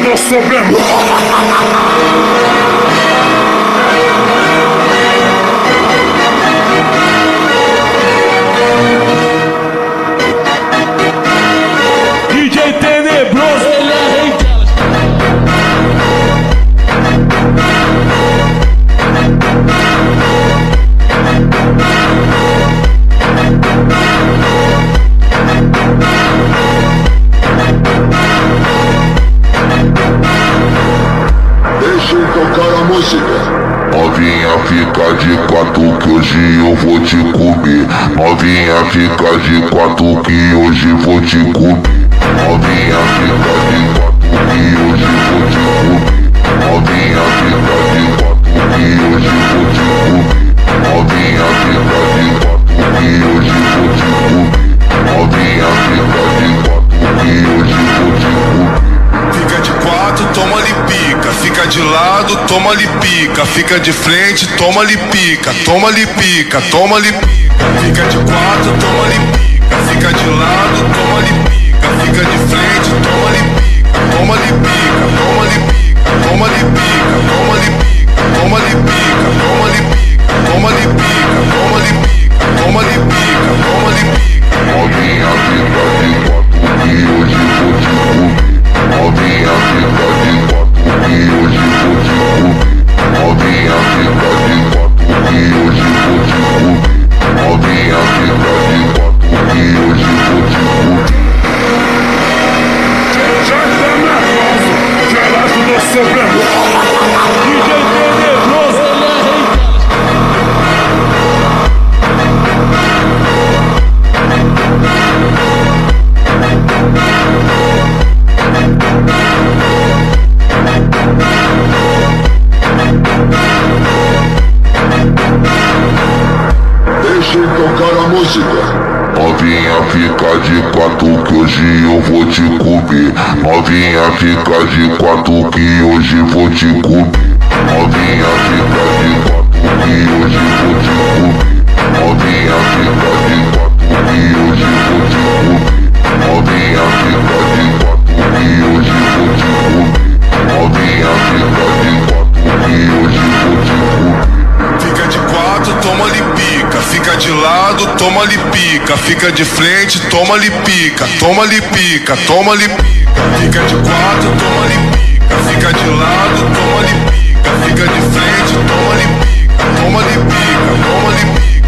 do Supremo. DJ Tenebroso, ele é rei delas. Deixa eu tocar a música. Novinha, fica de quatro que hoje eu vou te comer. Novinha, fica de quatro que hoje vou te comer. Novinha, fica de quatro que hoje vou te comer. Novinha, fica de quatro que hoje vou te comer. Novinha, fica de quatro que hoje vou te comer. Novinha, fica de quatro que hoje vou te comer. Fica de quatro, toma-lhe pica. Fica de lado, toma-lhe pica. Fica de frente, toma-lhe pica. Toma-lhe pica, toma-lhe pica. Fica de quatro, toma-lhe pica. Fica de lado, toma-lhe pica. Fica de frente, toma-lhe pica. Toma-lhe pica, toma-lhe pica. Toma-lhe pica, toma-lhe pica. Toma-lhe pica, toma-lhe pica. Toma-lhe pica, toma-lhe pica. Toma-lhe pica, toma-lhe pica. Novinha, fica de quatro que hoje vou te comer. Novinha, fica de quatro que hoje vou te comer. Novinha, fica de quatro que hoje vou te comer. Novinha, fica de quatro que hoje vou te comer. DJ Tenebroso, Gelato do Supremo. DJ Tenebroso, ele é rei Deixa eu tocar a música. Novinha, fica de quatro que hoje eu vou te comer. Novinha, fica de quatro que hoje vou te comer. Novinha, fica de quatro que hoje vou te comer. Novinha, fica de quatro que hoje vou te comer. Novinha, fica de quatro que hoje vou te comer. Novinha, fica de quatro que hoje vou te comer. Fica de quatro, toma-lhe pica. Fica de lado, toma-lhe pica. Fica de frente, toma-lhe pica. Toma-lhe pica, toma-lhe pica. Fica de quatro, toma-lhe pica. Fica de lado, toma-lhe pica. Fica de frente, toma-lhe pica. Toma-lhe pica, toma-lhe pica.